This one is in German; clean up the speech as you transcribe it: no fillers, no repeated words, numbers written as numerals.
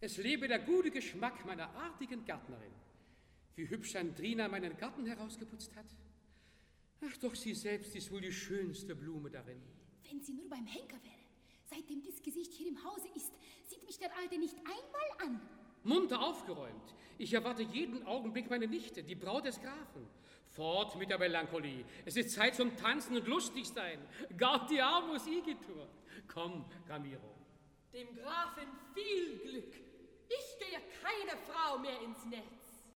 Es lebe der gute Geschmack meiner artigen Gärtnerin. Wie hübsch Andrina meinen Garten herausgeputzt hat. Ach, doch sie selbst ist wohl die schönste Blume darin. Wenn sie nur beim Henker wäre. Seitdem dies Gesicht hier im Hause ist, sieht mich der Alte nicht einmal an. Munter aufgeräumt. Ich erwarte jeden Augenblick meine Nichte, die Braut des Grafen. Fort mit der Melancholie. Es ist Zeit zum Tanzen und Lustigsein. Gaudiamus igitur. Komm, Ramiro. Dem Grafen viel Glück. Ich gehe keine Frau mehr ins Netz.